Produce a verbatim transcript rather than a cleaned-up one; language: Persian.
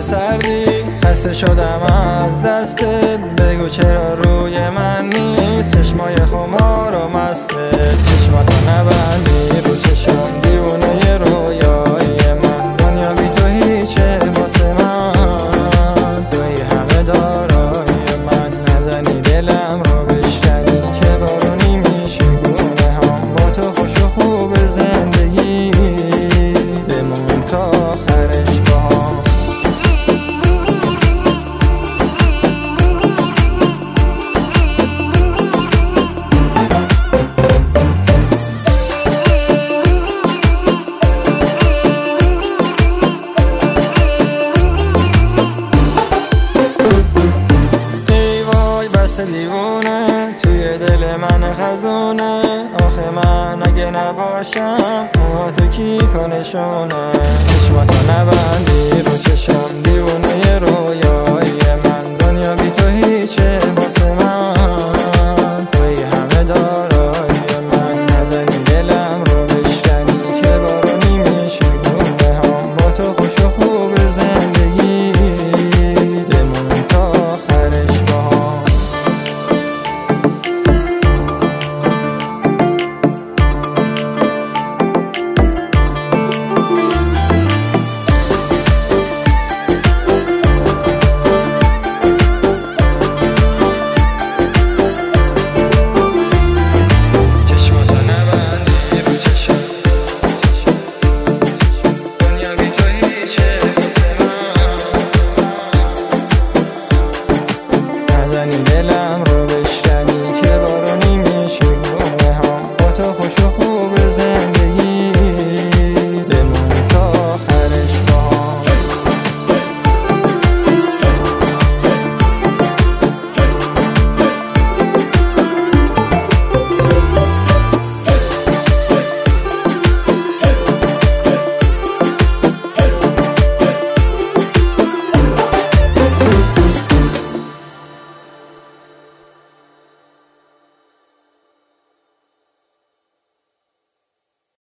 سردی، خسته شدم از دستت. بگو چرا روی من نیست چشمای خمار و مسته. چشماتو نبندی رو چشم دیوونه رویای من. دنیا بی تو هیچه واسه من، توی همه دارای من. نزنی دلم رو بشکنی که بارونی میشه گونه هم. با تو خوش و خوب زندگی بمون تا آخرش با هم. دیوونه توی دل من خزونه. آخه من اگه نباشم موهاتو کی کنشونه. چشماتو نبندی